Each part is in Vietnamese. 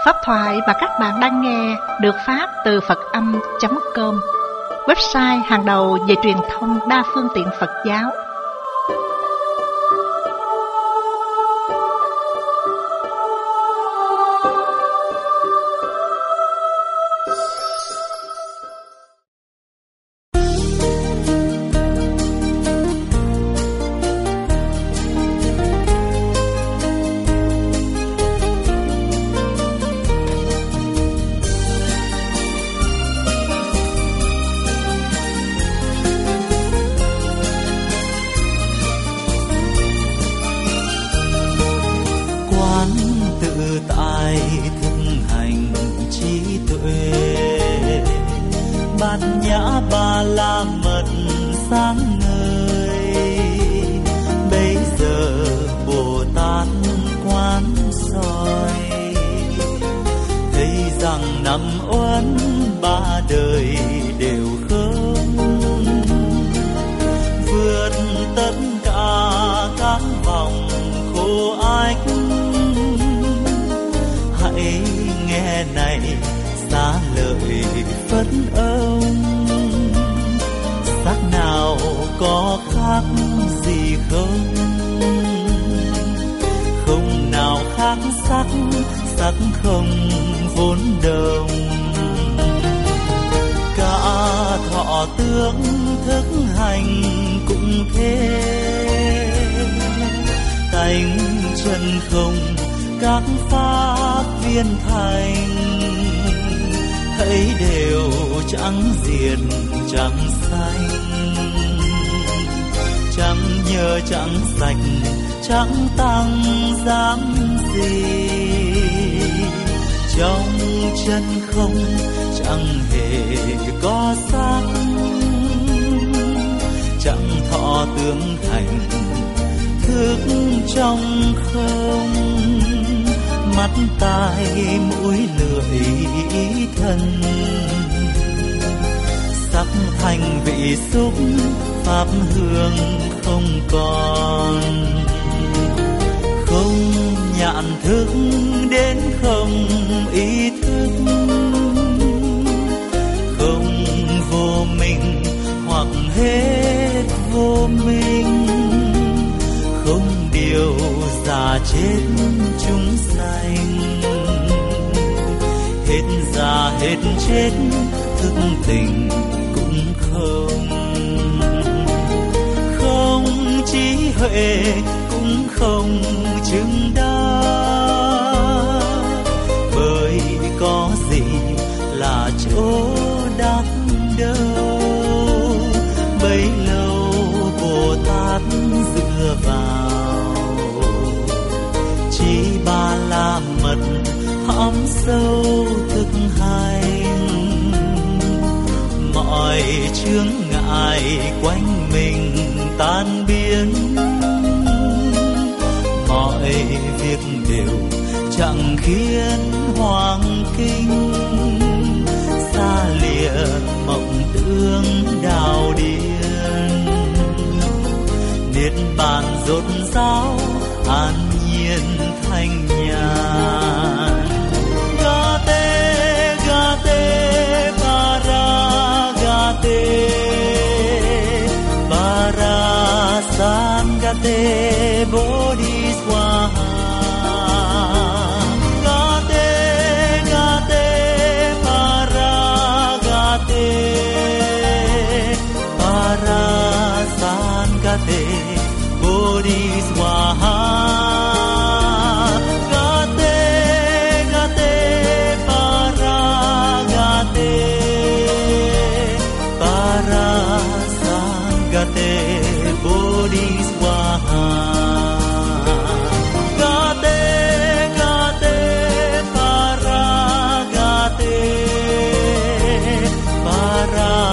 Pháp thoại mà các bạn đang nghe được phát từ Phật-âm.com, website hàng đầu về truyền thông đa phương tiện Phật giáo.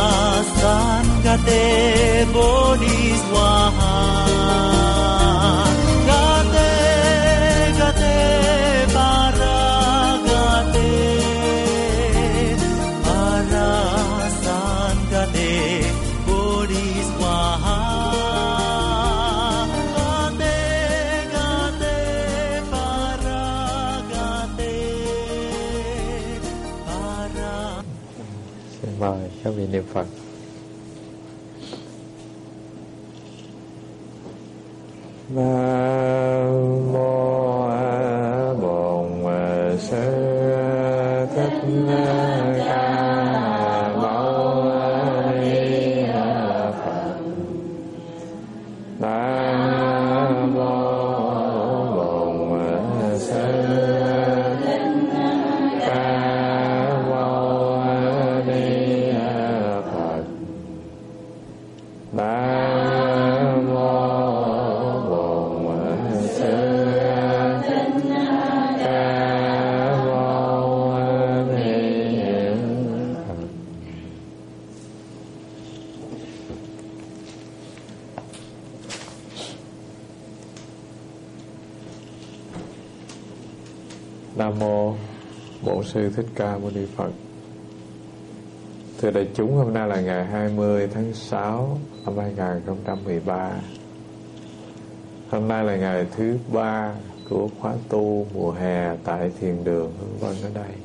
Bodhiswaha Mời các vị niệm Phật. Nam mô Bổn Sư Thích Ca Mâu Ni Phật. Nam mô Bổn Sư Thích Ca Mâu Ni Phật. Nam mô Nam mô Bổn Sư Thích Ca Mâu Ni Phật. Thưa đại chúng, hôm nay là ngày 20 tháng 6 năm 2013. Hôm nay là ngày thứ 3 của khóa tu mùa hè tại Thiền đường Hương Vân ở đây.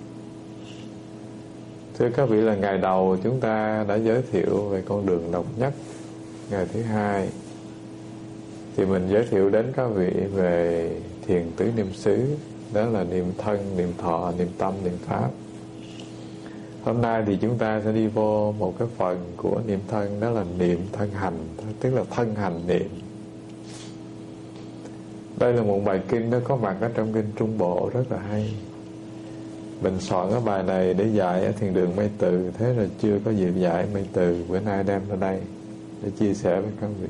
Thưa các vị, là ngày đầu chúng ta đã giới thiệu về con đường độc nhất. Ngày thứ 2 thì mình giới thiệu đến các vị về thiền tứ niệm xứ, đó là niệm thân, niệm thọ, niệm tâm, niệm pháp. Hôm nay thì chúng ta sẽ đi vô một cái phần của niệm thân, đó là niệm thân hành, tức là thân hành niệm. Đây là một bài kinh nó có mặt ở trong kinh Trung Bộ rất là hay. Mình soạn cái bài này để dạy ở thiền đường Mây Từ, thế rồi chưa có dịp dạy Mây Từ, bữa nay đem ra đây để chia sẻ với các vị.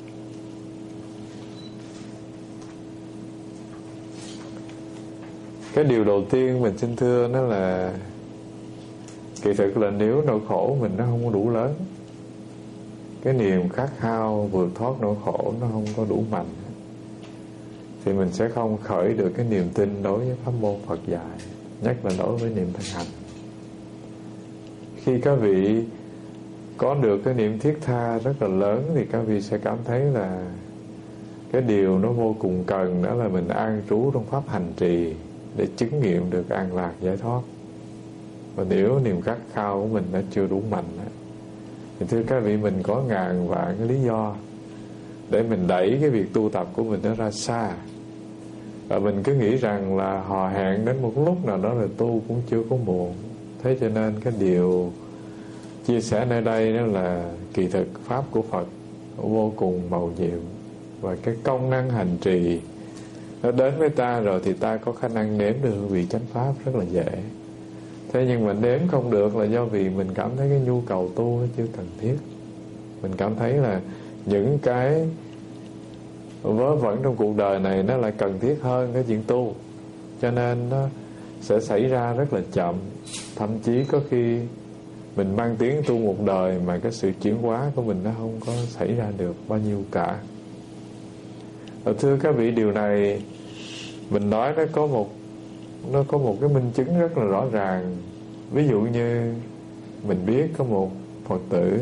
Cái điều đầu tiên mình xin thưa đó là kỳ thực là nếu nỗi khổ mình nó không có đủ lớn, cái niềm khát khao vượt thoát nỗi khổ nó không có đủ mạnh, thì mình sẽ không khởi được cái niềm tin đối với pháp môn Phật dạy, nhất là đối với niệm thân hành. Khi các vị có được cái niệm thiết tha rất là lớn thì các vị sẽ cảm thấy là cái điều nó vô cùng cần, đó là mình an trú trong pháp hành trì để chứng nghiệm được an lạc giải thoát. Và nếu niềm khát khao của mình nó chưa đủ mạnh thì thưa các vị, mình có ngàn vạn cái lý do để mình đẩy cái việc tu tập của mình nó ra xa. Và mình cứ nghĩ rằng là hò hẹn đến một lúc nào đó rồi tu cũng chưa có muộn. Thế cho nên cái điều chia sẻ nơi đây đó là kỳ thực pháp của Phật vô cùng màu nhiệm. Và cái công năng hành trì nó đến với ta rồi thì ta có khả năng nếm được hương vị chánh pháp rất là dễ. Thế nhưng mà nếm không được là do vì mình cảm thấy cái nhu cầu tu nó chưa cần thiết. Mình cảm thấy là những cái vớ vẩn trong cuộc đời này nó lại cần thiết hơn cái chuyện tu, cho nên nó sẽ xảy ra rất là chậm. Thậm chí có khi mình mang tiếng tu một đời mà cái sự chuyển hóa của mình nó không có xảy ra được bao nhiêu cả. Thưa các vị, điều này mình nói nó có một cái minh chứng rất là rõ ràng. Ví dụ như mình biết có một Phật tử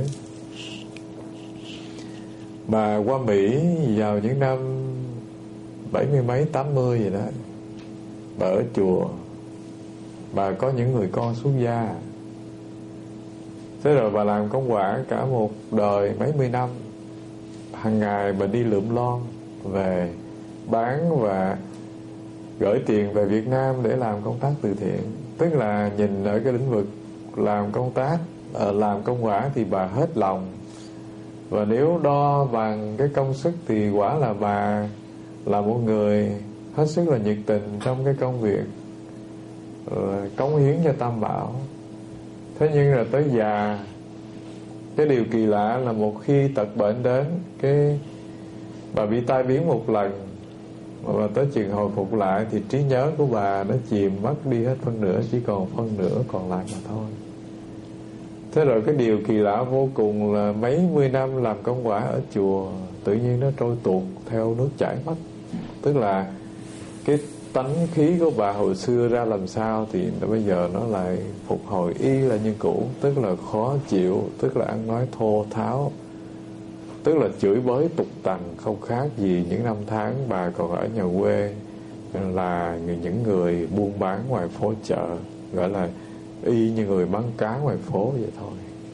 bà qua Mỹ vào những năm 70 mấy 80 gì đó. Bà ở chùa, bà có những người con xuất gia. Thế rồi bà làm công quả cả một đời mấy mươi năm. Hàng ngày bà đi lượm lon về bán và gửi tiền về Việt Nam để làm công tác từ thiện. Tức là nhìn ở cái lĩnh vực làm công tác, làm công quả thì bà hết lòng. Và nếu đo bằng cái công sức thì quả là bà là một người hết sức là nhiệt tình trong cái công việc cống hiến cho Tam Bảo. Thế nhưng rồi tới già, cái điều kỳ lạ là một khi tật bệnh đến, cái bà bị tai biến một lần, và tới chừng hồi phục lại thì trí nhớ của bà nó chìm mất đi hết phân nửa, chỉ còn phân nửa còn lại mà thôi. Thế rồi cái điều kỳ lạ vô cùng là mấy mươi năm làm công quả ở chùa tự nhiên nó trôi tuột theo nước chảy mất. Tức là cái tánh khí của bà hồi xưa ra làm sao thì bây giờ nó lại phục hồi y là như cũ. Tức là khó chịu, tức là ăn nói thô tháo, tức là chửi bới tục tằn, không khác gì những năm tháng bà còn ở nhà quê là những người buôn bán ngoài phố chợ, gọi là y như người bán cá ngoài phố vậy thôi.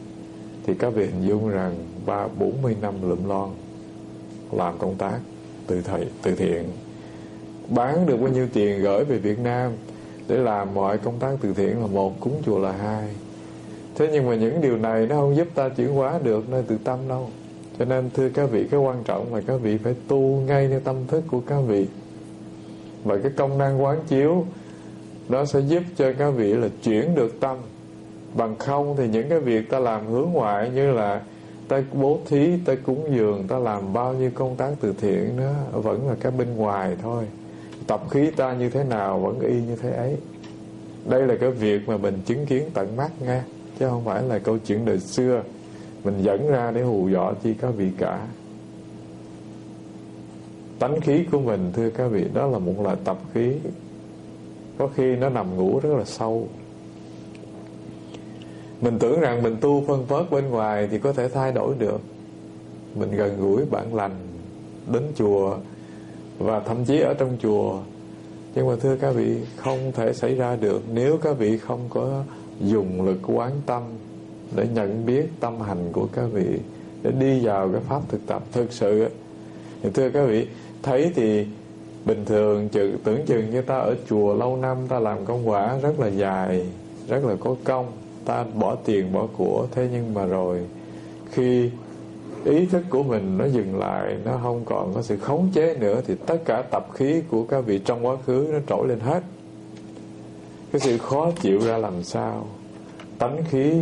thì các vị hình dung rằng 40 năm lượm lon làm công tác từ thiện, bán được bao nhiêu tiền gửi về Việt Nam để làm mọi công tác từ thiện là một, cúng chùa là hai. Thế nhưng mà những điều này nó không giúp ta chuyển hóa được nơi tự tâm đâu. Cho nên thưa các vị, cái quan trọng là các vị phải tu ngay theo tâm thức của các vị. Và cái công năng quán chiếu nó sẽ giúp cho các vị là chuyển được tâm. Bằng không thì những cái việc ta làm hướng ngoại, như là ta bố thí, ta cúng dường, ta làm bao nhiêu công tác từ thiện, nó vẫn là cái bên ngoài thôi. Tập khí ta như thế nào vẫn y như thế ấy. Đây là cái việc mà mình chứng kiến tận mắt nghe, chứ không phải là câu chuyện đời xưa mình dẫn ra để hù dọa chi các vị cả. Tánh khí của mình thưa các vị, đó là một loại tập khí, có khi nó nằm ngủ rất là sâu. Mình tưởng rằng mình tu phân phớt bên ngoài thì có thể thay đổi được. Mình gần gũi bạn lành, đến chùa và thậm chí ở trong chùa. Nhưng mà thưa các vị, không thể xảy ra được nếu các vị không có dùng lực quán tâm để nhận biết tâm hành của các vị, để đi vào cái pháp thực tập thực sự. Thì thưa các vị, thấy thì bình thường tưởng chừng như ta ở chùa lâu năm, ta làm công quả rất là dài, rất là có công, ta bỏ tiền bỏ của. Thế nhưng mà rồi khi ý thức của mình nó dừng lại, nó không còn có sự khống chế nữa, thì tất cả tập khí của các vị trong quá khứ nó trỗi lên hết. Cái sự khó chịu ra làm sao, tánh khí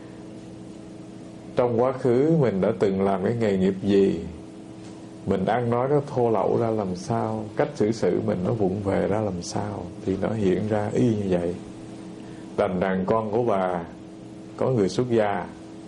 trong quá khứ mình đã từng làm cái nghề nghiệp gì, mình ăn nói nó thô lậu ra làm sao, cách xử sự mình nó vụng về ra làm sao, thì nó hiện ra y như vậy. Đành rằng con của bà có người xuất gia,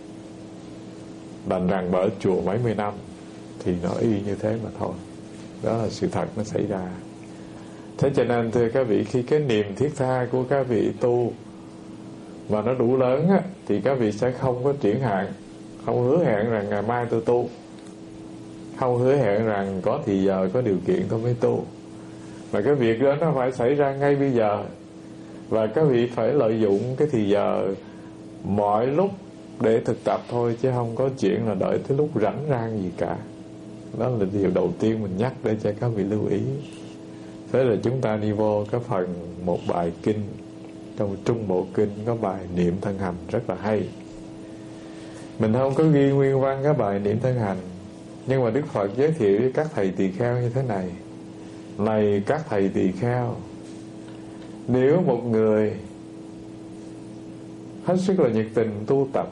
đành rằng bà ở chùa mấy mươi năm, thì nó y như thế mà thôi. Đó là sự thật nó xảy ra. Thế cho nên thưa các vị, khi cái niềm thiết tha của các vị tu mà nó đủ lớn á, thì các vị sẽ không có triển hạn, không hứa hẹn rằng ngày mai tôi tu, không hứa hẹn rằng có thì giờ, có điều kiện tôi mới tu. Mà cái việc đó nó phải xảy ra ngay bây giờ. Và các vị phải lợi dụng cái thì giờ mọi lúc để thực tập thôi, chứ không có chuyện là đợi tới lúc rảnh rang gì cả. Đó là điều đầu tiên mình nhắc để cho các vị lưu ý. Thế là chúng ta đi vô cái phần một bài kinh. Trong Trung Bộ Kinh có bài niệm thân hành rất là hay. Mình không có ghi nguyên văn cái bài niệm thân hành, nhưng mà Đức Phật giới thiệu với các thầy tỳ kheo như thế này: này các thầy tỳ kheo, nếu một người hết sức là nhiệt tình tu tập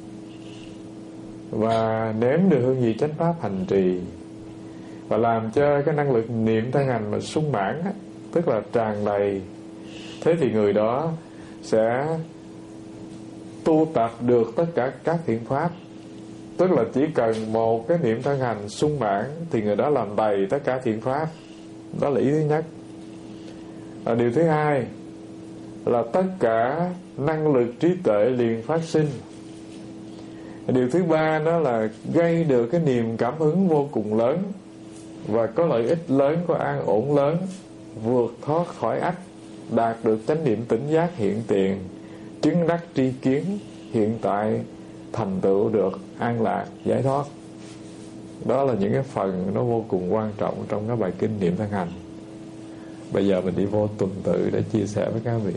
và nếm được hương vị chánh pháp hành trì, và làm cho cái năng lực niệm thân hành mà sung mãn, tức là tràn đầy, thế thì người đó sẽ tu tập được tất cả các thiện pháp. Tức là chỉ cần một cái niệm thân hành sung mãn thì người đó làm đầy tất cả thiện pháp. Đó là ý thứ nhất. Điều thứ hai là tất cả năng lực trí tuệ liền phát sinh. Điều thứ ba đó là gây được cái niềm cảm hứng vô cùng lớn và có lợi ích lớn, có an ổn lớn, vượt thoát khỏi ách, đạt được chánh niệm tỉnh giác hiện tiền, chứng đắc tri kiến hiện tại, thành tựu được an lạc giải thoát. Đó là những cái phần nó vô cùng quan trọng trong cái bài kinh niệm thân hành. Bây giờ mình đi vô tuần tự để chia sẻ với các vị.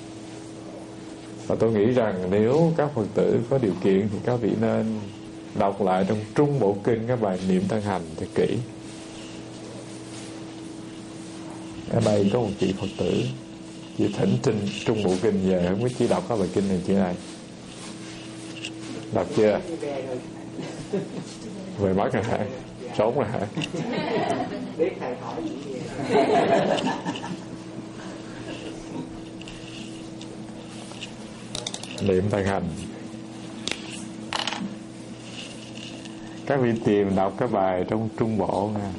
Và tôi nghĩ rằng nếu các Phật tử có điều kiện thì các vị nên đọc lại trong Trung Bộ Kinh cái bài niệm thân hành thật kỹ. Ở đây có một chị Phật tử, chị thỉnh trình Trung Bộ Kinh về, không biết chị đọc cái bài kinh này chị này. Đọc chưa? Về mất rồi hả? Trốn rồi hả? Biết thầy hỏi gì. Niệm thân hành. Các vị tìm đọc cái bài trong Trung Bộ nha.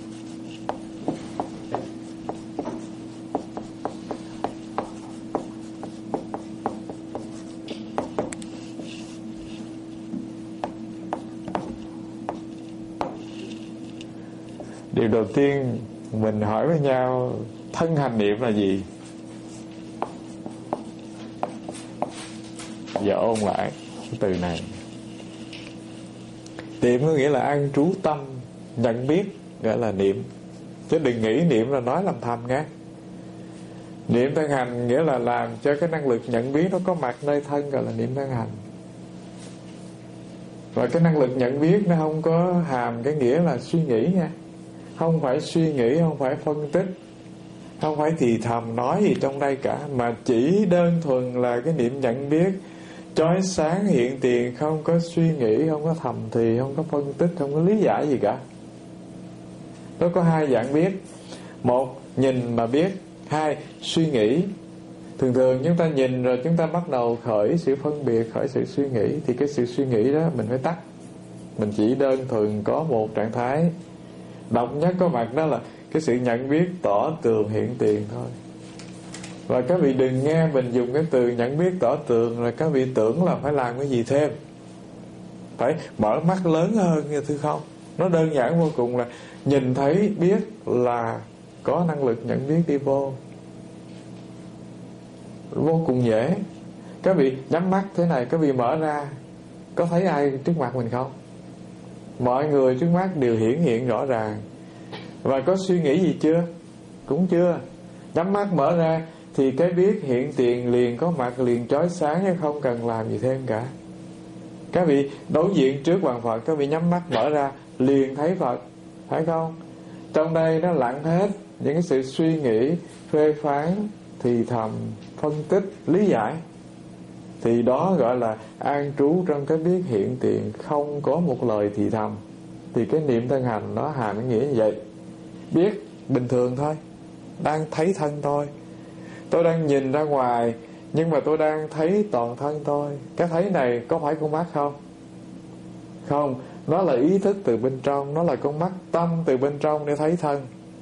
Điều đầu tiên mình hỏi với nhau, thân hành niệm là gì? Giờ ôn lại cái từ này. Niệm có nghĩa là an trú tâm, nhận biết, gọi là niệm. Chứ đừng nghĩ niệm là nói làm thầm nghe. Niệm thân hành nghĩa là làm cho cái năng lực nhận biết nó có mặt nơi thân, gọi là niệm thân hành. Và cái năng lực nhận biết nó không có hàm cái nghĩa là suy nghĩ nha. Không phải suy nghĩ, không phải phân tích, không phải thì thầm nói gì trong đây cả, mà chỉ đơn thuần là cái niệm nhận biết chói sáng hiện tiền, không có suy nghĩ, không có thầm thì, không có phân tích, không có lý giải gì cả. Nó có hai dạng biết. Một, nhìn mà biết. Hai, suy nghĩ. Thường thường chúng ta nhìn rồi chúng ta bắt đầu khởi sự phân biệt, khởi sự suy nghĩ. Thì cái sự suy nghĩ đó mình phải tắt. Mình chỉ đơn thuần có một trạng thái độc nhất có mặt, đó là cái sự nhận biết tỏ tường hiện tiền thôi. Và các vị đừng nghe mình dùng cái từ nhận biết tỏ tường rồi các vị tưởng là phải làm cái gì thêm, phải mở mắt lớn hơn như thứ không. Nó đơn giản vô cùng là nhìn thấy biết là có năng lực nhận biết đi vô cùng dễ. Các vị nhắm mắt thế này, các vị mở ra, có thấy ai trước mặt mình không? Mọi người trước mắt đều hiển hiện rõ ràng. Và có suy nghĩ gì chưa? Cũng chưa. Nhắm mắt mở ra thì cái biết hiện tiền liền có mặt, liền chói sáng, chứ không cần làm gì thêm cả. Các vị đối diện trước Hoàng Phật, các vị nhắm mắt mở ra liền thấy Phật, phải không? Trong đây nó lặng hết những cái sự suy nghĩ, phê phán, thì thầm, phân tích, lý giải. Thì đó gọi là an trú trong cái biết hiện tiền, không có một lời thì thầm. Thì cái niệm thân hành nó hàm cái nghĩa như vậy. Biết bình thường thôi, đang thấy thân thôi. Tôi đang nhìn ra ngoài, nhưng mà tôi đang thấy toàn thân thôi. Cái thấy này có phải con mắt không? Không, nó là ý thức từ bên trong, nó là con mắt tâm từ bên trong để thấy thân.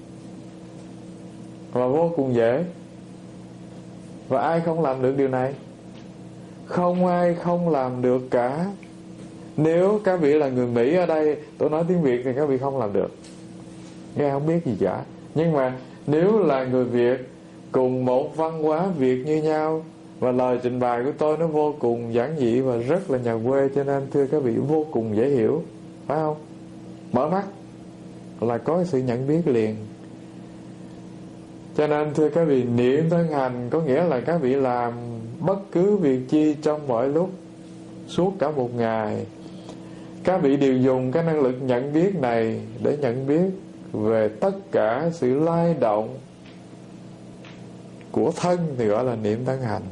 Và vô cùng dễ. Và ai không làm được điều này? Không ai không làm được cả. Nếu các vị là người Mỹ ở đây, tôi nói tiếng Việt thì các vị không làm được, nghe không biết gì cả. Nhưng mà nếu là người Việt, cùng một văn hóa Việt như nhau, và lời trình bày của tôi nó vô cùng giản dị và rất là nhà quê, cho nên thưa các vị vô cùng dễ hiểu, phải không? Mở mắt là có sự nhận biết liền. Cho nên thưa các vị, niệm thân hành có nghĩa là các vị làm bất cứ việc chi trong mọi lúc, suốt cả một ngày, các vị đều dùng cái năng lực nhận biết này để nhận biết về tất cả sự lay động của thân, thì gọi là niệm thân hành.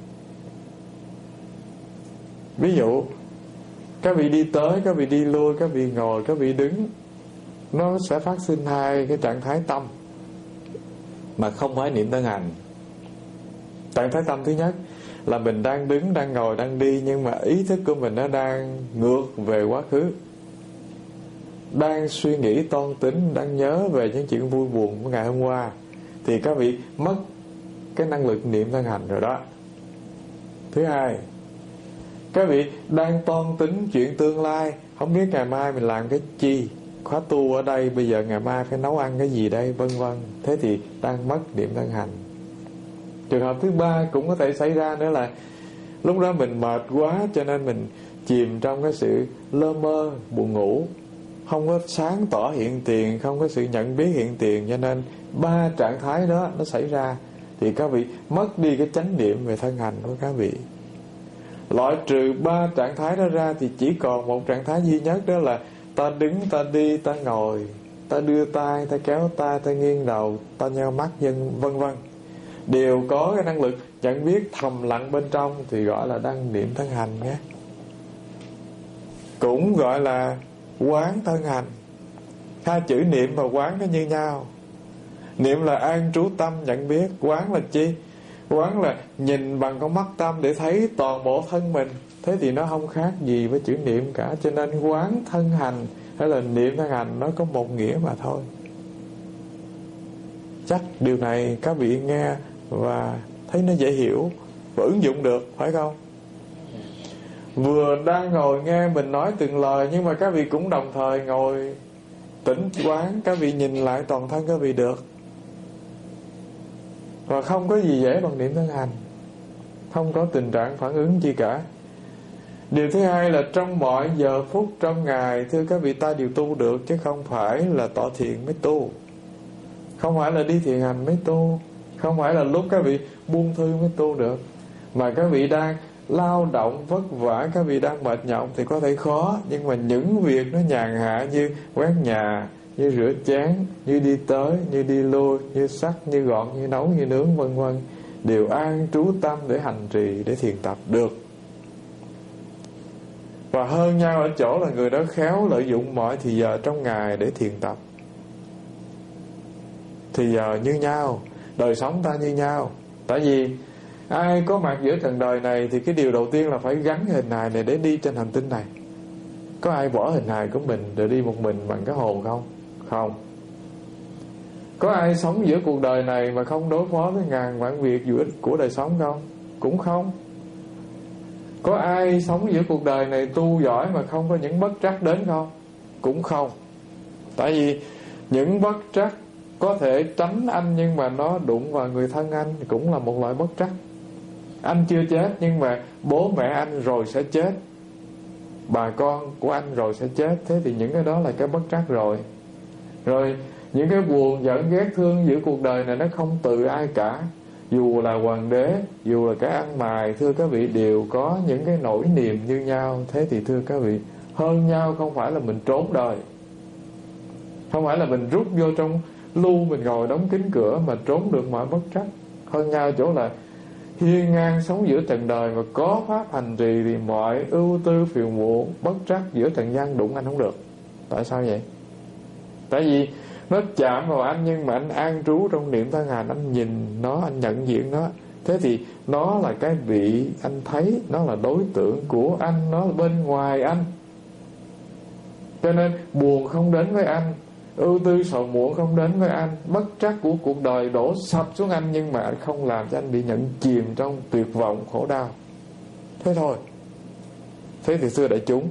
Ví dụ các vị đi tới, các vị đi lui, các vị ngồi, các vị đứng, nó sẽ phát sinh hai cái trạng thái tâm mà không phải niệm thân hành. Trạng thái tâm thứ nhất là mình đang đứng, đang ngồi, đang đi, nhưng mà ý thức của mình nó đang ngược về quá khứ, đang suy nghĩ toan tính, đang nhớ về những chuyện vui buồn của ngày hôm qua. Thì các vị mất cái năng lực niệm thân hành rồi đó. Thứ hai, các vị đang toan tính chuyện tương lai, không biết ngày mai mình làm cái chi, khóa tu ở đây, bây giờ ngày mai phải nấu ăn cái gì đây, vân vân. Thế thì đang mất niệm thân hành. Trường hợp thứ ba cũng có thể xảy ra nữa là lúc đó mình mệt quá, cho nên mình chìm trong cái sự lơ mơ, buồn ngủ, không có sáng tỏ hiện tiền, không có sự nhận biết hiện tiền. Cho nên ba trạng thái đó nó xảy ra, thì các vị mất đi cái chánh niệm về thân hành của các vị. Loại trừ ba trạng thái đó ra thì chỉ còn một trạng thái duy nhất, đó là ta đứng, ta đi, ta ngồi, ta đưa tay, ta kéo tay, ta nghiêng đầu, ta nheo mắt, vân vân, đều có cái năng lực nhận biết thầm lặng bên trong, thì gọi là đang niệm thân hành nhé. Cũng gọi là quán thân hành. Hai chữ niệm và quán nó như nhau. Niệm là an trú tâm nhận biết, quán là chi? Quán là nhìn bằng con mắt tâm để thấy toàn bộ thân mình. Thế thì nó không khác gì với chữ niệm cả. Cho nên quán thân hành hay là niệm thân hành nó có một nghĩa mà thôi. Chắc điều này các vị nghe và thấy nó dễ hiểu và ứng dụng được, phải không? Vừa đang ngồi nghe mình nói từng lời, nhưng mà các vị cũng đồng thời ngồi tỉnh quán, các vị nhìn lại toàn thân các vị được. Và không có gì dễ bằng niệm thân hành, không có tình trạng phản ứng chi cả. Điều thứ hai là trong mọi giờ phút trong ngày, thưa các vị, ta đều tu được, chứ không phải là tọa thiền mới tu, không phải là đi thiền hành mới tu, không phải là lúc các vị buông thư mới tu được. Mà các vị đang lao động vất vả, các vị đang mệt nhọc thì có thể khó, nhưng mà những việc nó nhàn hạ như quét nhà, như rửa chén, như đi tới, như đi lui, như sắc, như gọn, như nấu, như nướng, vân vân, đều an trú tâm để hành trì, để thiền tập được. Và hơn nhau ở chỗ là người đó khéo lợi dụng mọi thì giờ trong ngày để thiền tập. Thì giờ như nhau, đời sống ta như nhau. Tại vì ai có mặt giữa trần đời này thì cái điều đầu tiên là phải gắn hình hài này để đi trên hành tinh này. Có ai bỏ hình hài của mình để đi một mình bằng cái hồn không? Không. Có ai sống giữa cuộc đời này mà không đối phó với ngàn vạn việc của đời sống không? Cũng không. Có ai sống giữa cuộc đời này tu giỏi mà không có những bất trắc đến không? Cũng không. Tại vì những bất trắc có thể tránh anh, nhưng mà nó đụng vào người thân anh thì cũng là một loại bất trắc. Anh chưa chết nhưng mà bố mẹ anh rồi sẽ chết, bà con của anh rồi sẽ chết. Thế thì những cái đó là cái bất trắc rồi. Rồi những cái buồn giận ghét thương giữa cuộc đời này nó không từ ai cả. Dù là hoàng đế, dù là cái ăn mày, thưa các vị, đều có những cái nỗi niềm như nhau. Thế thì thưa các vị, hơn nhau không phải là mình trốn đời, không phải là mình rút vô trong lu mình ngồi đóng kín cửa mà trốn được mọi bất trắc. Hơn nhau chỗ là hiên ngang sống giữa trần đời mà có pháp hành trì thì mọi ưu tư phiền muộn bất trắc giữa trần gian đụng anh không được. Tại sao vậy? Tại vì nó chạm vào anh, nhưng mà anh an trú trong niệm thân hành, anh nhìn nó, anh nhận diện nó. Thế thì nó là cái vị anh thấy, nó là đối tượng của anh, nó là bên ngoài anh. Cho nên buồn không đến với anh, ưu tư sầu muộn không đến với anh, bất trắc của cuộc đời đổ sập xuống anh, nhưng mà anh không làm cho anh bị nhận chìm trong tuyệt vọng khổ đau. Thế thôi. Thế thì xưa đại chúng,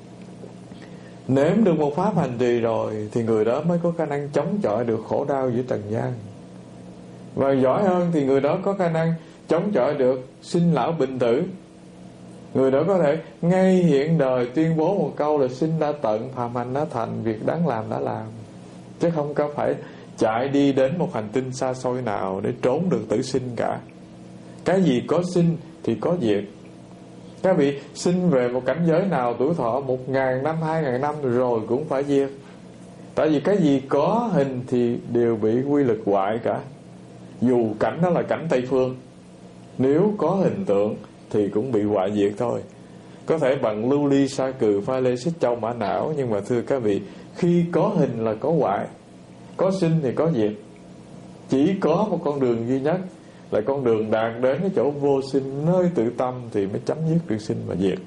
nếm được một pháp hành trì rồi thì người đó mới có khả năng chống chọi được khổ đau giữa trần gian. Và giỏi hơn thì người đó có khả năng chống chọi được sinh lão bệnh tử. Người đó có thể ngay hiện đời tuyên bố một câu là sinh đã tận, phàm hành đã thành, việc đáng làm đã làm, chứ không có phải chạy đi đến một hành tinh xa xôi nào để trốn được tử sinh cả. Cái gì có sinh thì có diệt. Các vị sinh về một cảnh giới nào tuổi thọ 1.000 năm, 2.000 năm rồi cũng phải diệt. Tại vì cái gì có hình thì đều bị quy lực hoại cả. Dù cảnh đó là cảnh Tây Phương, nếu có hình tượng thì cũng bị hoại diệt thôi. Có thể bằng lưu ly sa cừ pha lê xích châu mã não, nhưng mà thưa các vị, khi có hình là có hoại, có sinh thì có diệt. Chỉ có một con đường duy nhất là con đường đạt đến cái chỗ vô sinh, nơi tự tâm thì mới chấm dứt được sinh và diệt.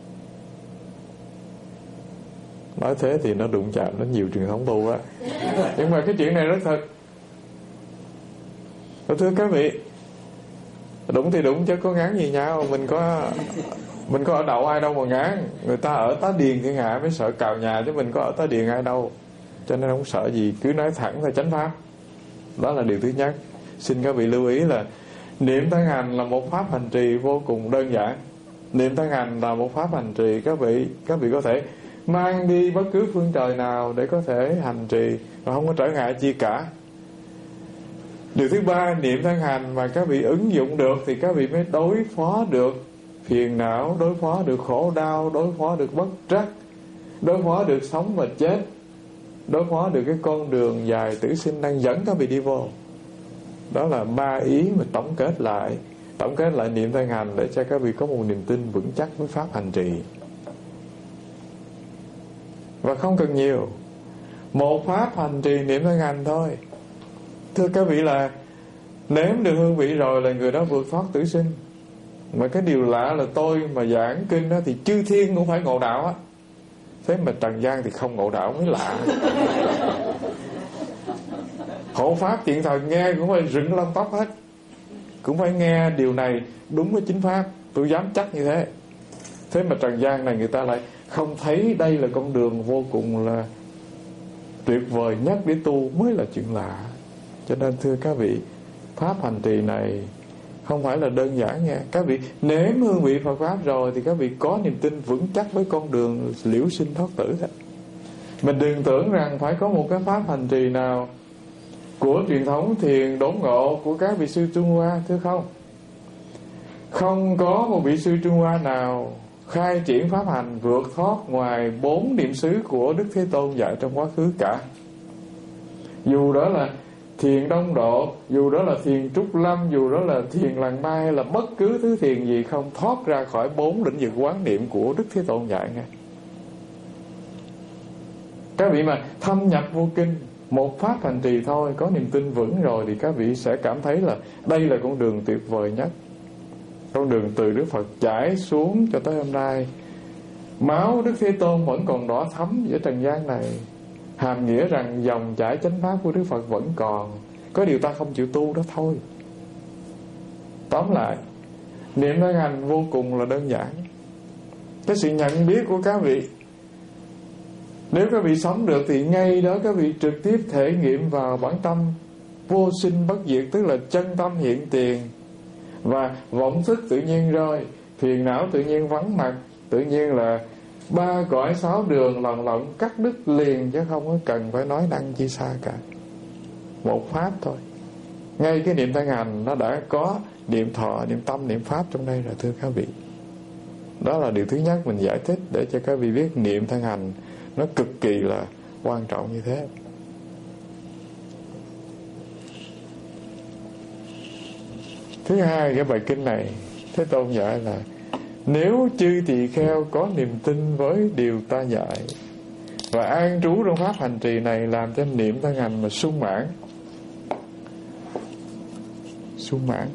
Nói thế thì nó đụng chạm đến nhiều truyền thống tu á, nhưng mà cái chuyện này rất thật. Thưa các vị, đụng thì đụng chứ có ngán gì nhau. Mình có ở đậu ai đâu mà ngán. Người ta ở Tá Điền thiên hạ mới sợ cào nhà, chứ mình có ở Tá Điền ai đâu. Cho nên không sợ gì, cứ nói thẳng ra chánh pháp. Đó là điều thứ nhất. Xin các vị lưu ý là niệm thân hành là một pháp hành trì vô cùng đơn giản. Niệm thân hành là một pháp hành trì các vị có thể mang đi bất cứ phương trời nào để có thể hành trì và không có trở ngại chi cả. Điều thứ ba, niệm thân hành mà các vị ứng dụng được thì các vị mới đối phó được phiền não, đối phó được khổ đau, đối phó được bất trắc, đối phó được sống và chết, đối phó được cái con đường dài tử sinh đang dẫn các vị đi vô. Đó là ba ý mà tổng kết lại niệm thân hành để cho các vị có một niềm tin vững chắc với pháp hành trì. Và không cần nhiều, một pháp hành trì niệm thân hành thôi. Thưa các vị, là nếm được hương vị rồi là người đó vượt thoát tử sinh. Mà cái điều lạ là tôi mà giảng kinh đó thì chư thiên cũng phải ngộ đạo á, thế mà trần gian thì không ngộ đạo mới lạ. Hộ pháp thiện thần nghe cũng phải rựng lông tóc hết, cũng phải nghe điều này đúng với chính pháp, tôi dám chắc như thế. Thế mà trần gian này người ta lại không thấy đây là con đường vô cùng là tuyệt vời nhất để tu mới là chuyện lạ. Cho nên thưa các vị, pháp hành trì này Không phải là đơn giản nha. Các vị nếm hương vị Phật Pháp rồi thì các vị có niềm tin vững chắc với con đường liễu sinh thoát tử đó. Mình đừng tưởng rằng phải có một cái pháp hành trì nào của truyền thống thiền đốn ngộ của các vị sư Trung Hoa. Thưa không, không có một vị sư Trung Hoa nào khai triển pháp hành vượt thoát ngoài 4 niệm xứ của Đức Thế Tôn dạy trong quá khứ cả. Dù đó là thiền Đông Độ, dù đó là thiền Trúc Lâm, dù đó là thiền Làng Mai, hay là bất cứ thứ thiền gì không thoát ra khỏi 4 lĩnh vực quán niệm của Đức Thế Tôn dạy nghe. Các vị mà thâm nhập vô kinh, một pháp hành trì thôi, có niềm tin vững rồi thì các vị sẽ cảm thấy là đây là con đường tuyệt vời nhất. Con đường từ Đức Phật chảy xuống cho tới hôm nay, máu Đức Thế Tôn vẫn còn đỏ thắm giữa trần gian này, hàm nghĩa rằng dòng chảy chánh pháp của Đức Phật vẫn còn. Có điều ta không chịu tu đó thôi. Tóm lại, niệm thân hành vô cùng là đơn giản. Cái sự nhận biết của các vị, nếu các vị sống được thì ngay đó các vị trực tiếp thể nghiệm vào bản tâm vô sinh bất diệt, tức là chân tâm hiện tiền, và vọng thức tự nhiên rơi, phiền não tự nhiên vắng mặt, tự nhiên là 3 cõi 6 đường lần lận cắt đứt liền, chứ không có cần phải nói năng chi xa cả. Một pháp thôi. Ngay cái niệm thân hành nó đã có niệm thọ, niệm tâm, niệm pháp trong đây rồi thưa các vị. Đó là điều thứ nhất mình giải thích để cho các vị biết niệm thân hành nó cực kỳ là quan trọng như thế. Thứ hai, cái bài kinh này Thế Tôn dạy là nếu chư tỳ kheo có niềm tin với điều ta dạy và an trú trong pháp hành trì này, làm cho niệm thân hành mà sung mãn. Sung mãn.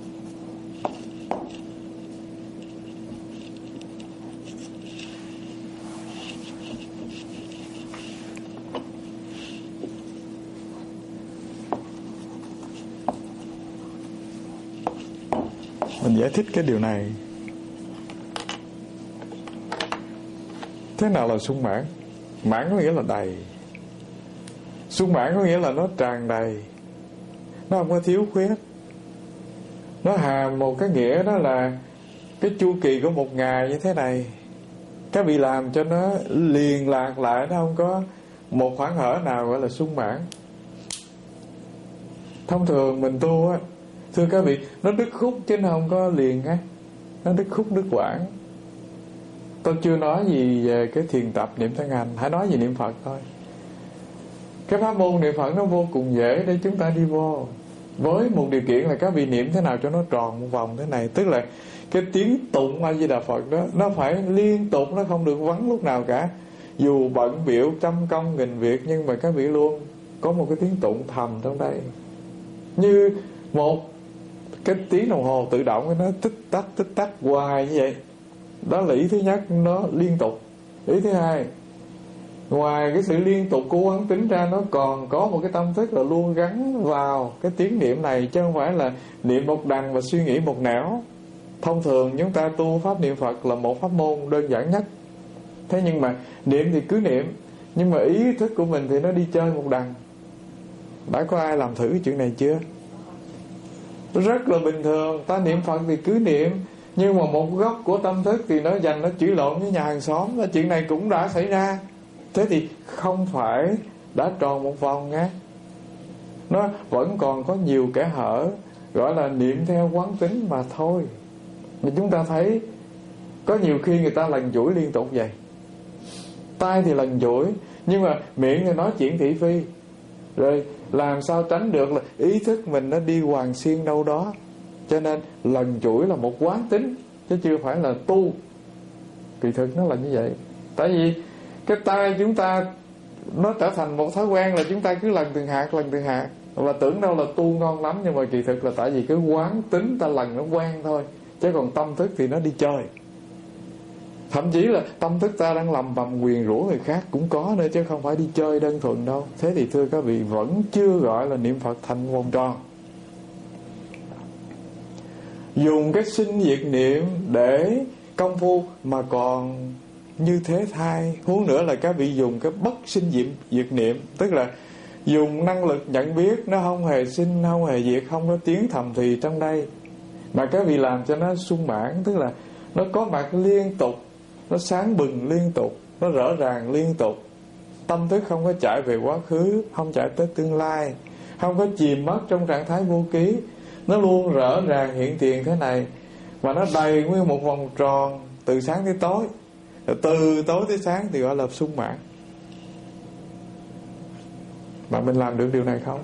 Mình giải thích cái điều này. Thế nào là sung mãn? Mãn có nghĩa là đầy. Sung mãn có nghĩa là nó tràn đầy, nó không có thiếu khuyết. Nó hàm một cái nghĩa đó là cái chu kỳ của một ngày như thế này, các vị làm cho nó liền lạc lại, nó không có một khoảng hở nào gọi là sung mãn. Thông thường mình tu á, thưa các vị, nó đứt khúc chứ nó không có liền á. Nó đứt khúc đứt quãng. Tôi chưa nói gì về cái thiền tập niệm thân hành, hãy nói về niệm Phật thôi. Cái pháp môn niệm Phật nó vô cùng dễ để chúng ta đi vô, với một điều kiện là các vị niệm thế nào cho nó tròn một vòng thế này. Tức là cái tiếng tụng A Di Đà Phật đó, nó phải liên tục, nó không được vắng lúc nào cả. Dù bận bịu trăm công nghìn việc, nhưng mà các vị luôn có một cái tiếng tụng thầm trong đây, như một cái tiếng đồng hồ tự động, nó tích tắc hoài như vậy. Đó là ý thứ nhất, nó liên tục. Ý thứ hai, ngoài cái sự liên tục của quán tính ra, nó còn có một cái tâm thức là luôn gắn vào cái tiếng niệm này, chứ không phải là niệm một đằng và suy nghĩ một nẻo. Thông thường chúng ta tu pháp niệm Phật là một pháp môn đơn giản nhất. Thế nhưng mà niệm thì cứ niệm, nhưng mà ý thức của mình thì nó đi chơi một đằng. Đã có ai làm thử chuyện này chưa? Rất là bình thường. Ta niệm Phật thì cứ niệm, nhưng mà một góc của tâm thức thì nó dành, nó chửi lộn với nhà hàng xóm. Chuyện này cũng đã xảy ra. Thế thì không phải đã tròn một vòng nha. Nó vẫn còn có nhiều kẽ hở, gọi là niệm theo quán tính mà thôi. Mà chúng ta thấy có nhiều khi người ta lần chuỗi liên tục vậy. Tai thì lần chuỗi, nhưng mà miệng thì nói chuyện thị phi. Rồi làm sao tránh được là ý thức mình nó đi hoàng xiên đâu đó. Cho nên lần chuỗi là một quán tính, chứ chưa phải là tu. Kỳ thực nó là như vậy. Tại vì cái tai chúng ta nó trở thành một thói quen, là chúng ta cứ lần từng hạt và tưởng đâu là tu ngon lắm, nhưng mà kỳ thực là tại vì cái quán tính ta lần nó quen thôi. Chứ còn tâm thức thì nó đi chơi. Thậm chí là tâm thức ta đang lầm bầm nguyền rủa người khác cũng có nữa, chứ không phải đi chơi đơn thuần đâu. Thế thì thưa các vị, vẫn chưa gọi là niệm Phật thành vòng tròn. Dùng cái sinh diệt niệm để công phu mà còn như thế thai. Huống nữa là các vị dùng cái bất sinh diệt niệm, tức là dùng năng lực nhận biết, nó không hề sinh, không hề diệt, không có tiếng thầm thì trong đây. mà các vị làm cho nó sung mãn, tức là nó có mặt liên tục, nó sáng bừng liên tục, nó rõ ràng liên tục. Tâm thức không có chạy về quá khứ, không chạy tới tương lai, không có chìm mất trong trạng thái vô ký. Nó luôn rõ ràng hiện tiền thế này, mà nó đầy nguyên một vòng tròn từ sáng tới tối. Từ tối tới sáng thì gọi là sung mãn. Mà mình làm được điều này không?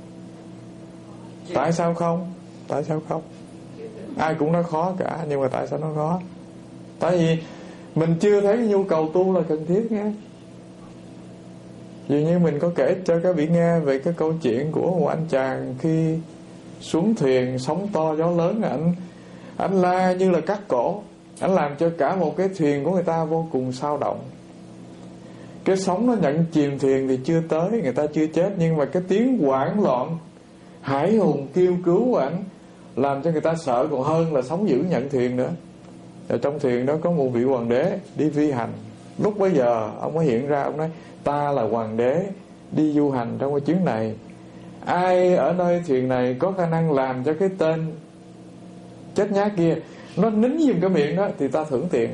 Tại sao không? Tại sao không? Ai cũng nói khó cả, nhưng mà tại sao nó khó? Tại vì mình chưa thấy nhu cầu tu là cần thiết nghe. Dường như mình có kể cho các vị nghe về cái câu chuyện của một anh chàng khi xuống thuyền sóng to gió lớn, anh la như là cắt cổ. Anh làm cho cả một cái thuyền của người ta vô cùng xao động. Cái sóng nó nhận chìm thuyền thì chưa tới, người ta chưa chết, nhưng mà cái tiếng hoảng loạn hải hùng kêu cứu của ảnh làm cho người ta sợ còn hơn là sóng dữ nhận thuyền nữa. Ở trong thuyền đó có một vị hoàng đế đi vi hành. Lúc bấy giờ ông mới hiện ra, ông nói: ta là hoàng đế đi du hành trong cái chuyến này, ai ở nơi thuyền này có khả năng làm cho cái tên chết nhát kia nó nín giùm cái miệng đó thì ta thưởng tiền.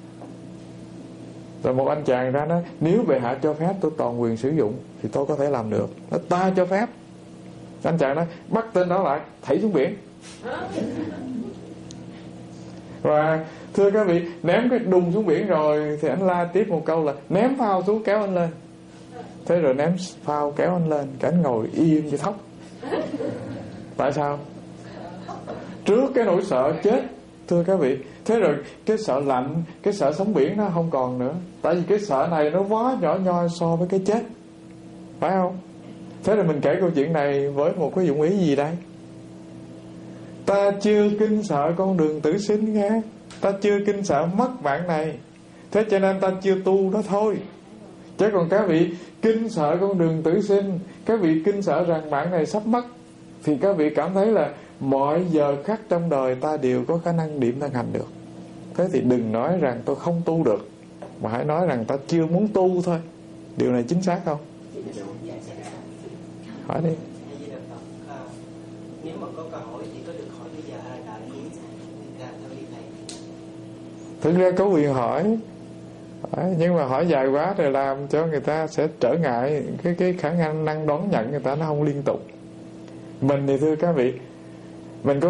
Rồi một anh chàng ra nói: nếu bệ hạ cho phép tôi toàn quyền sử dụng thì tôi có thể làm được. Nói: ta cho phép. Anh chàng nói: bắt tên đó lại, thảy xuống biển. Và thưa các vị, ném cái đùng xuống biển rồi thì anh la tiếp một câu là: ném phao xuống kéo anh lên. Thế rồi ném phao kéo anh lên, cả anh ngồi yên như thóc. Tại sao? Trước cái nỗi sợ chết, thưa các vị. Thế rồi cái sợ lạnh, cái sợ sóng biển nó không còn nữa. Tại vì cái sợ này nó quá nhỏ nhoi so với cái chết, phải không? Thế rồi mình kể câu chuyện này với một cái dụng ý gì đây? Ta chưa kinh sợ con đường tử sinh nghe. Ta chưa kinh sợ mất mạng này, thế cho nên ta chưa tu đó thôi. Chứ còn các vị kinh sợ con đường tử sinh, các vị kinh sợ rằng mạng này sắp mất, thì các vị cảm thấy là mọi giờ khắc trong đời ta đều có khả năng điểm thân hành được. Thế thì đừng nói rằng tôi không tu được, mà hãy nói rằng ta chưa muốn tu thôi. Điều này chính xác không? Hỏi đi. Nếu mà có câu hỏi thì có được hỏi bây giờ hay là đợi thực ra có quyền hỏi, nhưng mà hỏi dài quá rồi làm cho người ta sẽ trở ngại cái khả năng đón nhận người ta nó không liên tục. Mình thì thưa các vị, mình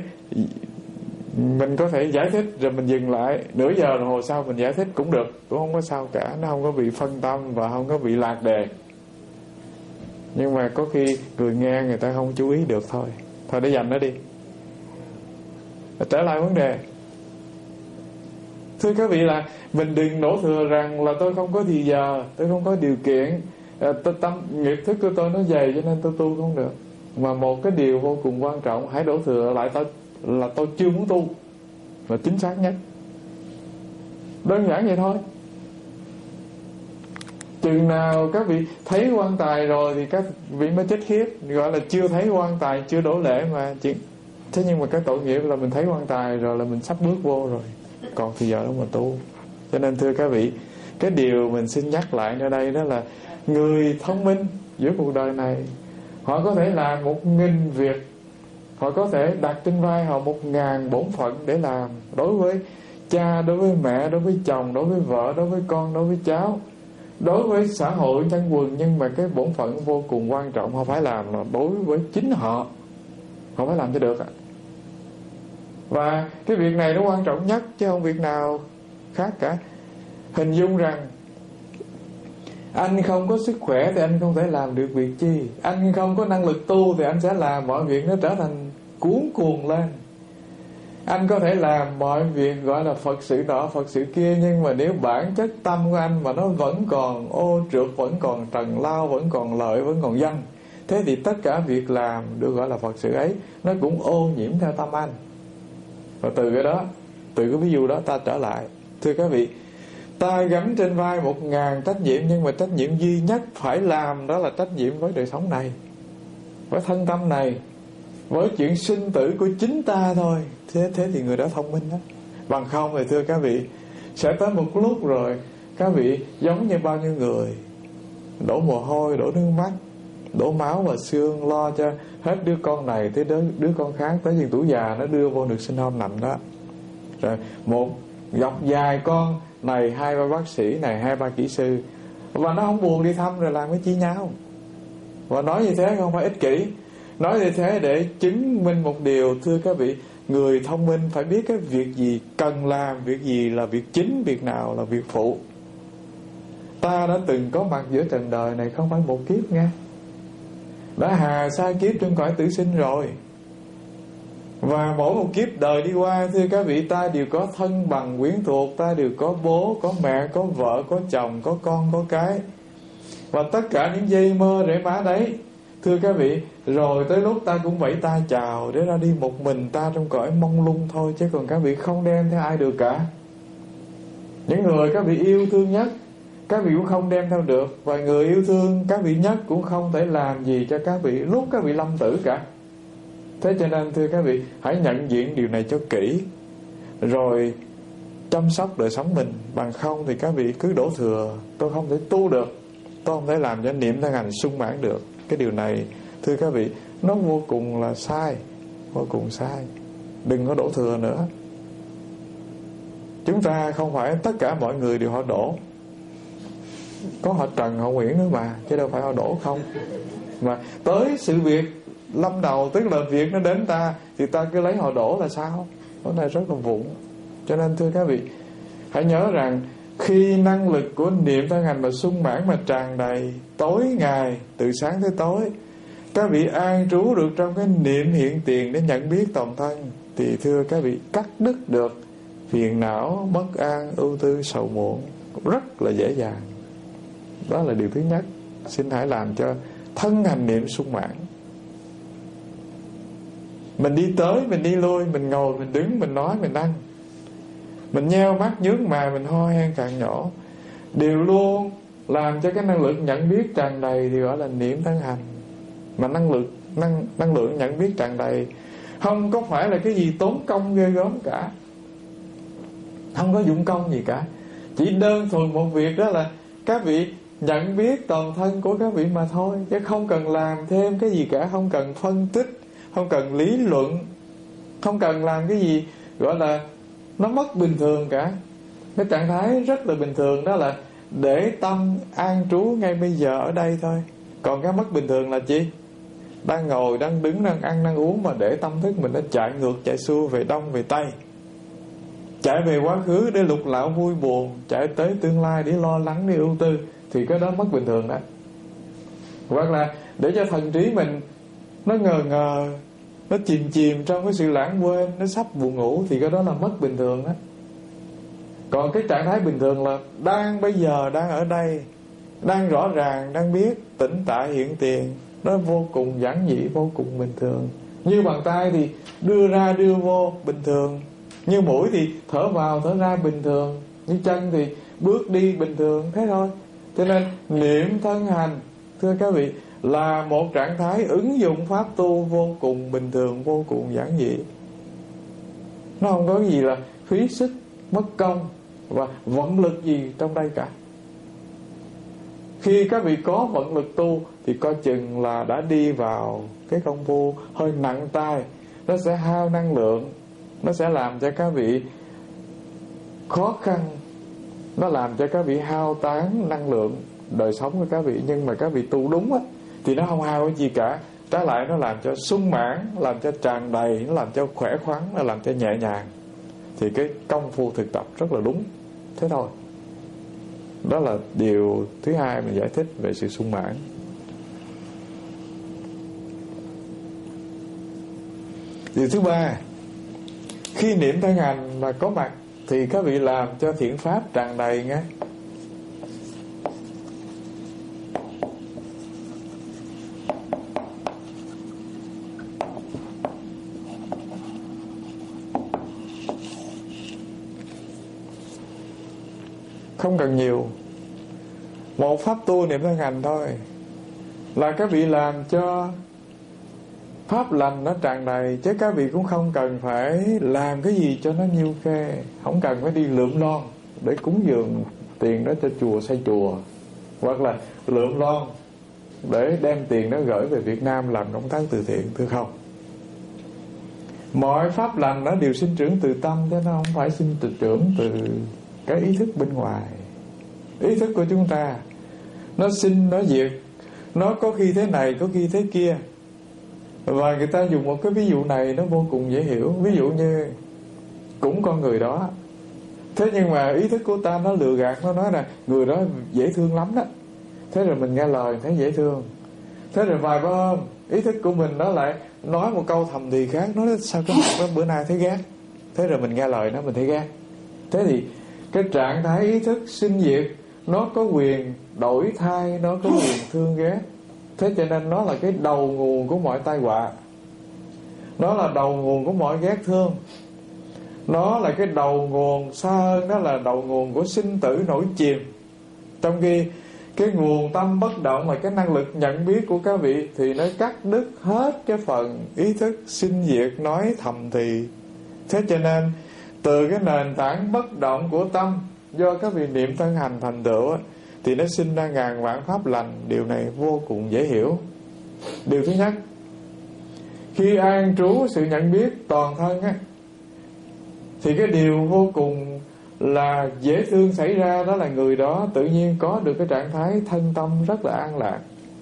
có thể giải thích rồi mình dừng lại nửa giờ đồng hồ sau mình giải thích cũng được, cũng không có sao cả, nó không có bị phân tâm và không có bị lạc đề. Nhưng mà có khi người nghe người ta không chú ý được thôi để dành nó đi. Trở lại vấn đề, thưa các vị, là mình đừng đổ thừa rằng là tôi không có thì giờ, tôi không có điều kiện, tâm nghiệp thức của tôi nó dày cho nên tôi tu không được. Mà một cái điều vô cùng quan trọng, hãy đổ thừa lại tôi chưa muốn tu, là chính xác nhất. Đơn giản vậy thôi. Chừng nào các vị thấy quan tài rồi thì các vị mới chết khiếp, gọi là chưa thấy quan tài chưa đổ lễ mà. Thế nhưng mà cái tội nghiệp là mình thấy quan tài rồi là mình sắp bước vô rồi, còn thì giờ đâu mà tu. Cho nên thưa các vị, cái điều mình xin nhắc lại nơi đây đó là người thông minh giữa cuộc đời này, họ có thể làm 1000 việc, họ có thể đặt trên vai họ 1000 bổn phận để làm, đối với cha, đối với mẹ, đối với chồng, đối với vợ, đối với con, đối với cháu, đối với xã hội nhân quần. Nhưng mà cái bổn phận vô cùng quan trọng họ phải làm là đối với chính họ phải làm cho được. Và cái việc này nó quan trọng nhất chứ không việc nào khác cả. Hình dung rằng anh không có sức khỏe thì anh không thể làm được việc chi, anh không có năng lực tu thì anh sẽ làm mọi việc nó trở thành cuống cuồng lên. Anh có thể làm mọi việc gọi là Phật sự nọ Phật sự kia, nhưng mà nếu bản chất tâm của anh mà nó vẫn còn ô trượt, vẫn còn trần lao, vẫn còn lợi, vẫn còn danh, thế thì tất cả việc làm được gọi là Phật sự ấy nó cũng ô nhiễm theo tâm anh. Và từ cái đó, từ cái ví dụ đó ta trở lại, thưa các vị, ta gánh trên vai 1000 trách nhiệm, nhưng mà trách nhiệm duy nhất phải làm đó là trách nhiệm với đời sống này, với thân tâm này, với chuyện sinh tử của chính ta thôi. Thế thì người đó thông minh đó. Bằng không thì thưa các vị, sẽ tới một lúc rồi các vị giống như bao nhiêu người đổ mồ hôi, đổ nước mắt, đổ máu và xương, lo cho hết đứa con này tới đứa con khác, tới chừng tuổi già nó đưa vô được sinh home nằm đó. Rồi một dọc dài con này 2-3 bác sĩ này, 2-3 kỹ sư, và nó không buồn đi thăm rồi làm cái chi nhau. Và nói như thế không phải ích kỷ, nói như thế để chứng minh một điều, thưa các vị, người thông minh phải biết cái việc gì cần làm, việc gì là việc chính, việc nào là việc phụ. Ta đã từng có mặt giữa trần đời này không phải một kiếp nghe, đã hà sa kiếp trong cõi tử sinh rồi. Và mỗi một kiếp đời đi qua, thưa các vị, ta đều có thân bằng quyến thuộc, ta đều có bố, có mẹ, có vợ, có chồng, có con, có cái. Và tất cả những dây mơ rễ má đấy, thưa các vị, rồi tới lúc ta cũng vẫy ta chào để ra đi một mình ta trong cõi mông lung thôi, chứ còn các vị không đem theo ai được cả. Những người các vị yêu thương nhất, các vị cũng không đem theo được. Và người yêu thương các vị nhất cũng không thể làm gì cho các vị lúc các vị lâm tử cả. Thế cho nên thưa các vị, hãy nhận diện điều này cho kỹ, rồi chăm sóc đời sống mình. Bằng không thì các vị cứ đổ thừa, tôi không thể tu được, tôi không thể làm cho niệm thân hành sung mãn được. Cái điều này thưa các vị, nó vô cùng là sai, vô cùng sai. Đừng có đổ thừa nữa. Chúng ta không phải tất cả mọi người đều họ đổ, có họ Trần họ Nguyễn nữa mà, chứ đâu phải họ đổ không. Mà tới sự việc lâm đầu, tức là việc nó đến ta, thì ta cứ lấy họ đổ là sao? Cái này rất là vụng. Cho nên thưa các vị, hãy nhớ rằng khi năng lực của niệm thân hành mà sung mãn, mà tràn đầy tối ngày, từ sáng tới tối, các vị an trú được trong cái niệm hiện tiền để nhận biết toàn thân, thì thưa các vị, cắt đứt được phiền não, bất an, ưu tư, sầu muộn rất là dễ dàng. Đó là điều thứ nhất. Xin hãy làm cho thân hành niệm sung mãn. Mình đi tới, mình đi lui, mình ngồi, mình đứng, mình nói, mình ăn, mình nheo mắt nhướng mày, mình ho hen càng nhỏ, đều luôn làm cho cái năng lượng nhận biết tràn đầy, thì gọi là niệm thân hành. Mà năng lượng nhận biết tràn đầy không có phải là cái gì tốn công ghê gớm cả, không có dụng công gì cả. Chỉ đơn thuần một việc đó là các vị nhận biết toàn thân của các vị mà thôi, chứ không cần làm thêm cái gì cả, không cần phân tích, không cần lý luận, không cần làm cái gì gọi là nó mất bình thường cả. Cái trạng thái rất là bình thường đó là để tâm an trú ngay bây giờ ở đây thôi. Còn cái mất bình thường là chi? Đang ngồi, đang đứng, đang ăn, đang uống mà để tâm thức mình nó chạy ngược, chạy xuôi về đông về tây, chạy về quá khứ để lục lạo vui buồn, chạy tới tương lai để lo lắng, để ưu tư, thì cái đó mất bình thường đó. Hoặc là để cho thần trí mình nó ngờ ngờ, nó chìm trong cái sự lãng quên, nó sắp buồn ngủ, thì cái đó là mất bình thường đó. Còn cái trạng thái bình thường là đang bây giờ, đang ở đây, đang rõ ràng, đang biết, tỉnh tại hiện tiền, nó vô cùng giản dị, vô cùng bình thường. Như bàn tay thì đưa ra đưa vô bình thường, như mũi thì thở vào thở ra bình thường, như chân thì bước đi bình thường, thế thôi. Cho nên niệm thân hành, thưa các vị, là một trạng thái ứng dụng pháp tu vô cùng bình thường, vô cùng giản dị. Nó không có gì là phí sức, mất công và vận lực gì trong đây cả. Khi các vị có vận lực tu thì coi chừng là đã đi vào cái công phu hơi nặng tay. Nó sẽ hao năng lượng, nó sẽ làm cho các vị khó khăn, nó làm cho các vị hao tán năng lượng đời sống của các vị. Nhưng mà các vị tu đúng á, thì nó không hao cái gì cả. Trái lại nó làm cho sung mãn, làm cho tràn đầy, nó làm cho khỏe khoắn, nó làm cho nhẹ nhàng. Thì cái công phu thực tập rất là đúng. Thế thôi. Đó là điều thứ hai mình giải thích về sự sung mãn. Điều thứ ba, khi niệm thân hành mà có mặt thì các vị làm cho thiện pháp tràn đầy nghe. Không cần nhiều, một pháp tu niệm thân hành thôi là các vị làm cho pháp lành nó tràn đầy. Chứ các vị cũng không cần phải làm cái gì cho nó nhiêu khê, không cần phải đi lượm lon để cúng dường tiền đó cho chùa xây chùa, hoặc là lượm lon để đem tiền đó gửi về Việt Nam làm công tác từ thiện. Thưa không, mọi pháp lành nó đều sinh trưởng từ tâm, chứ nó không phải sinh trưởng từ cái ý thức bên ngoài. Ý thức của chúng ta nó sinh nó diệt, nó có khi thế này có khi thế kia. Và người ta dùng một cái ví dụ này nó vô cùng dễ hiểu. Ví dụ như cũng con người đó, thế nhưng mà ý thức của ta nó lừa gạt, nó nói là người đó dễ thương lắm đó. Thế rồi mình nghe lời thấy dễ thương. Thế rồi vài ba hôm ý thức của mình nó lại nói một câu thầm thì khác, nói sao cái mặt đó bữa nay thấy ghét. Thế rồi mình nghe lời nó, mình thấy ghét. Thế thì cái trạng thái ý thức sinh diệt, nó có quyền đổi thay, nó có quyền thương ghét. Thế cho nên nó là cái đầu nguồn của mọi tai họa, nó là đầu nguồn của mọi ghét thương, nó là cái đầu nguồn, xa hơn đó là đầu nguồn của sinh tử nổi chìm. Trong khi cái nguồn tâm bất động là cái năng lực nhận biết của các vị thì nó cắt đứt hết cái phần ý thức sinh diệt nói thầm thì. Thế cho nên từ cái nền tảng bất động của tâm do các vị niệm thân hành thành tựu thì nó sinh ra ngàn vạn pháp lành. Điều này vô cùng dễ hiểu. Điều thứ nhất, khi an trú sự nhận biết toàn thân thì cái điều vô cùng là dễ thương xảy ra, đó là người đó tự nhiên có được cái trạng thái thân tâm rất là an lạc.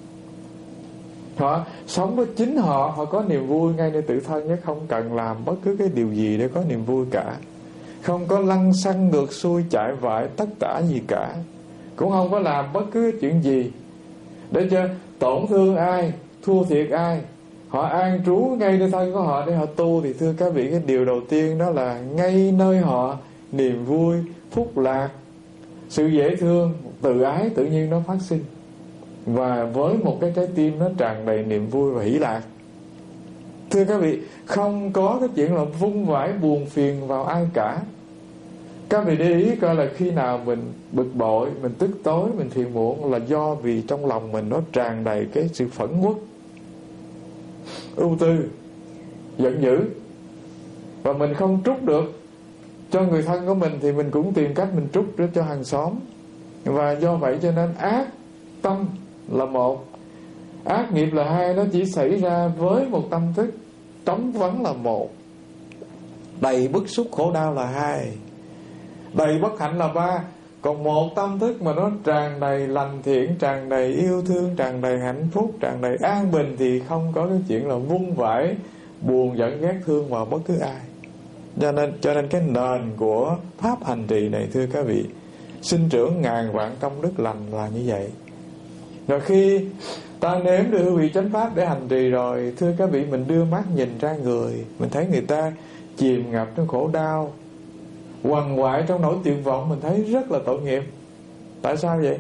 Họ sống với chính họ, họ có niềm vui ngay nơi tự thân, chứ không cần làm bất cứ cái điều gì để có niềm vui cả. Không có lăng xăng ngược xuôi chạy vại tất tả gì cả, cũng không có làm bất cứ chuyện gì để cho tổn thương ai, thua thiệt ai. Họ an trú ngay nơi thân của họ để họ tu. Thì thưa các vị, cái điều đầu tiên đó là ngay nơi họ niềm vui, phúc lạc, sự dễ thương, từ ái tự nhiên nó phát sinh. Và với một cái trái tim nó tràn đầy niềm vui và hỷ lạc. Thưa các vị, không có cái chuyện là vung vãi buồn phiền vào ai cả. Các vị để ý coi là khi nào mình bực bội, mình tức tối, mình phiền muộn là do vì trong lòng mình nó tràn đầy cái sự phẫn uất, ưu tư, giận dữ, và mình không trút được cho người thân của mình thì mình cũng tìm cách mình trút cho hàng xóm. Và do vậy cho nên ác tâm là một, ác nghiệp là hai. Nó chỉ xảy ra với một tâm thức trống vắng là một, đầy bức xúc khổ đau là hai, đầy bất hạnh là ba. Còn một tâm thức mà nó tràn đầy lành thiện, tràn đầy yêu thương, tràn đầy hạnh phúc, tràn đầy an bình thì không có cái chuyện là vung vãi buồn giận ghét thương vào bất cứ ai. Cho nên cái nền của pháp hành trì này thưa các vị, sinh trưởng ngàn vạn công đức lành là như vậy. Rồi khi ta nếm được hương vị chánh pháp để hành trì rồi, thưa các vị, mình đưa mắt nhìn ra người, mình thấy người ta chìm ngập trong khổ đau, quằn quại trong nỗi tuyệt vọng, mình thấy rất là tội nghiệp. Tại sao vậy?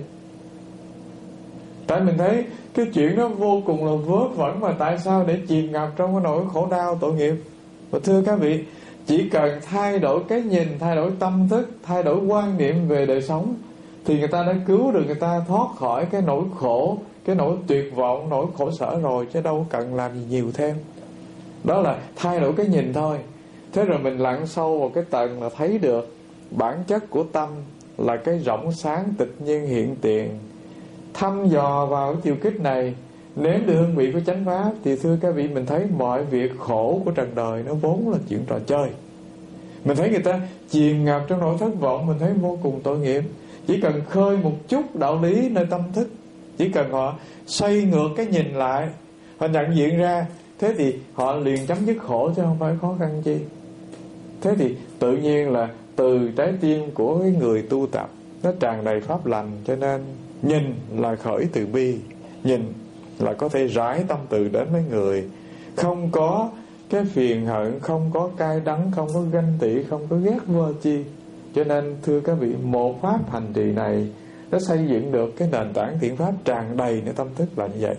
Tại mình thấy cái chuyện đó vô cùng là vớ vẩn, mà tại sao để chìm ngập trong cái nỗi khổ đau tội nghiệp. Và thưa các vị, chỉ cần thay đổi cái nhìn, thay đổi tâm thức, thay đổi quan niệm về đời sống thì người ta đã cứu được người ta thoát khỏi cái nỗi khổ, cái nỗi tuyệt vọng, nỗi khổ sở rồi, chứ đâu cần làm gì nhiều thêm. Đó là thay đổi cái nhìn thôi. Thế rồi mình lặn sâu vào cái tầng là thấy được bản chất của tâm là cái rộng sáng tịch nhiên hiện tiền. Thăm dò vào cái chiều kích này, nếm được hương vị của chánh pháp thì thưa các vị, mình thấy mọi việc khổ của trần đời nó vốn là chuyện trò chơi. Mình thấy người ta chìm ngập trong nỗi thất vọng, mình thấy vô cùng tội nghiệp. Chỉ cần khơi một chút đạo lý nơi tâm thức, chỉ cần họ xoay ngược cái nhìn lại, họ nhận diện ra, thế thì họ liền chấm dứt khổ, chứ không phải khó khăn chi. Thế thì tự nhiên là từ trái tim của cái người tu tập nó tràn đầy pháp lành. Cho nên nhìn là khởi từ bi, nhìn là có thể rải tâm từ đến với người, không có cái phiền hận, không có cay đắng, không có ganh tị, không có ghét vơ chi. Cho nên thưa các vị, một pháp hành trì này nó xây dựng được cái nền tảng thiện pháp tràn đầyในtâm thức là như vậy.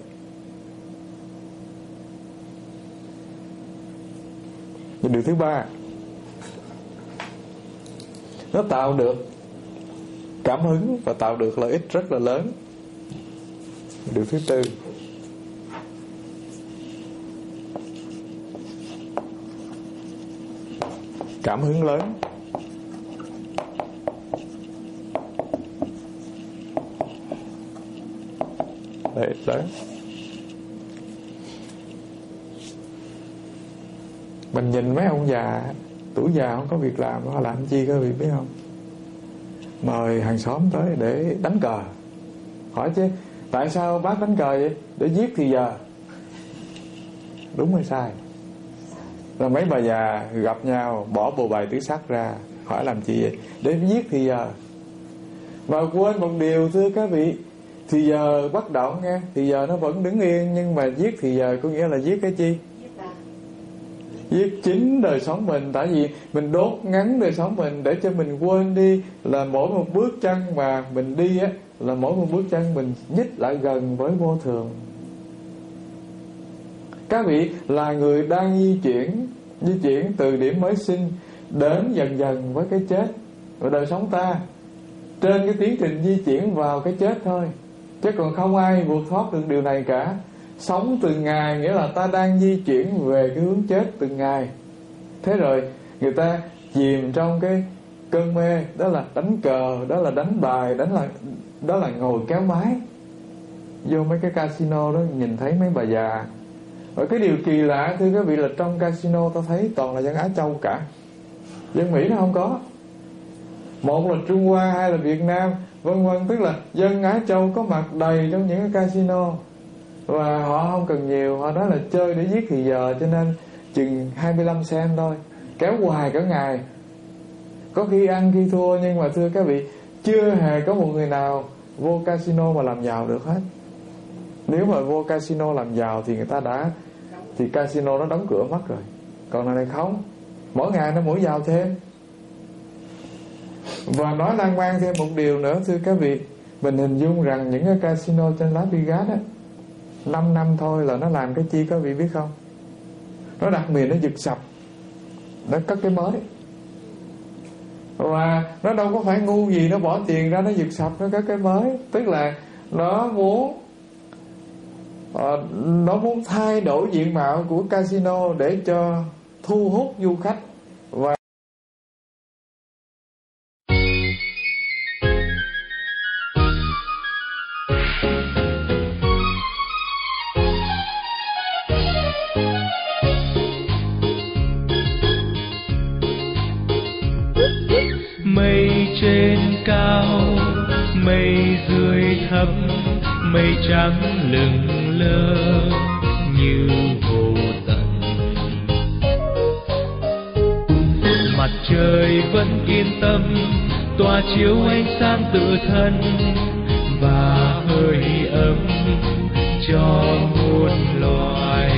Điều thứ ba, nó tạo được cảm hứng và tạo được lợi ích rất là lớn. Điều thứ tư, cảm hứng lớn. Đấy, lớn. Mình nhìn mấy ông già tuổi già không có việc làm, họ làm chi có việc biết không? Mời hàng xóm tới để đánh cờ. Hỏi chứ tại sao bác đánh cờ vậy? Để giết thì giờ. Đúng hay sai? Rồi mấy bà già gặp nhau bỏ bộ bài tứ sắc ra, hỏi làm chi vậy? Để giết thì giờ. Mà quên một điều thưa các vị, thì giờ bất động nghe, thì giờ nó vẫn đứng yên, nhưng mà giết thì giờ có nghĩa là giết cái chi? Giết chính đời sống mình. Tại vì mình đốt ngắn đời sống mình để cho mình quên đi là mỗi một bước chân mà mình đi á, là mỗi một bước chân mình nhích lại gần với vô thường. Các vị là người đang di chuyển từ điểm mới sinh đến dần dần với cái chết. Và đời sống ta trên cái tiến trình di chuyển vào cái chết thôi, chứ còn không ai vượt thoát được điều này cả. Sống từng ngày nghĩa là ta đang di chuyển về cái hướng chết từng ngày. Thế rồi người ta chìm trong cái cơn mê, đó là đánh cờ, đó là đánh bài, đó là ngồi kéo máy. Vô mấy cái casino đó nhìn thấy mấy bà già. Và cái điều kỳ lạ thưa các vị là trong casino ta thấy toàn là dân Á Châu cả, dân Mỹ nó không có. Một là Trung Hoa, hai là Việt Nam, vân vân. Tức là dân Á Châu có mặt đầy trong những cái casino. Và họ không cần nhiều, họ nói là chơi để giết thì giờ, cho nên chừng 25 cent thôi, kéo hoài cả ngày. Có khi ăn khi thua, nhưng mà thưa các vị, chưa hề có một người nào vô casino mà làm giàu được hết. Nếu mà vô casino làm giàu thì người ta thì casino nó đóng cửa mất rồi. Còn này không, mỗi ngày nó mỗi giàu thêm. Và nói lan man thêm một điều nữa thưa các vị, mình hình dung rằng những cái casino trên Las Vegas á, 5 năm thôi là nó làm cái chi các vị biết không? Nó đặc biệt nó giật sập, nó cất cái mới. Và nó đâu có phải ngu gì nó bỏ tiền ra nó giật sập nó cất cái mới. Tức là nó muốn thay đổi diện mạo của casino để cho thu hút du khách. Và mây trên cao, mây dưới thấp, mây trắng lững lờ như vô tận. Mặt trời vẫn yên tâm tỏa chiếu ánh sáng tự thân và hơi ấm cho muôn loài.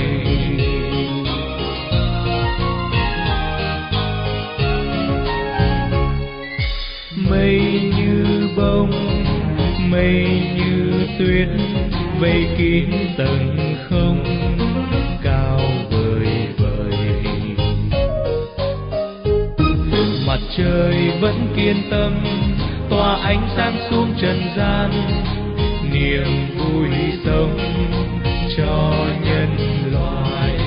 Mây như bông, mây như tuyết, vây kín tầng không cao vời vời. Mặt trời vẫn kiên tâm tỏa ánh sáng xuống trần gian, niềm vui sống cho nhân loại.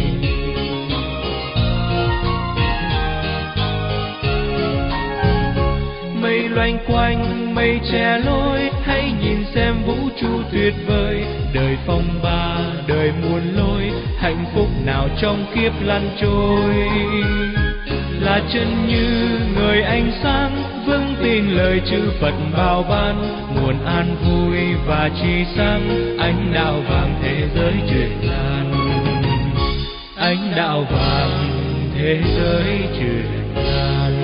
Mây loanh quanh, mây che lối, hãy nhìn xem vũ trụ tuyệt vời. Đời phong ba, đời muôn lối, hạnh phúc nào trong kiếp lăn trôi. Là chân như người ánh sáng, vững tin lời chư Phật bao ban. Nguồn an vui và trí sáng, ánh đạo vàng thế giới truyền lan. Ánh đạo vàng thế giới truyền lan.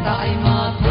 tại mà thôi.